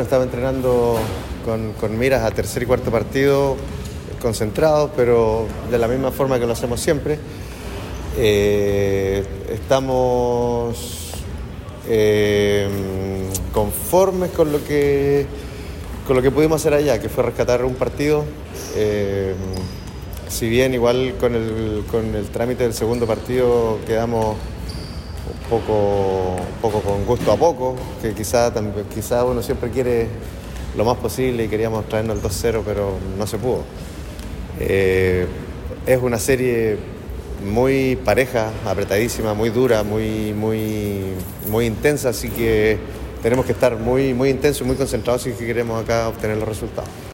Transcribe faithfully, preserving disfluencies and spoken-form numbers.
bueno, estaba entrenando con, con miras a tercer y cuarto partido, concentrados, pero de la misma forma que lo hacemos siempre. Eh, estamos eh, conformes con lo que con lo que pudimos hacer allá, que fue rescatar un partido. Eh, si bien igual con el, con el trámite del segundo partido quedamos un poco, un poco con gusto a poco, que quizá, quizá uno siempre quiere lo más posible y queríamos traernos el dos cero, pero no se pudo. Eh, es una serie muy pareja, apretadísima, muy dura, muy, muy, muy intensa, así que tenemos que estar muy, muy intensos y muy concentrados si queremos acá obtener los resultados.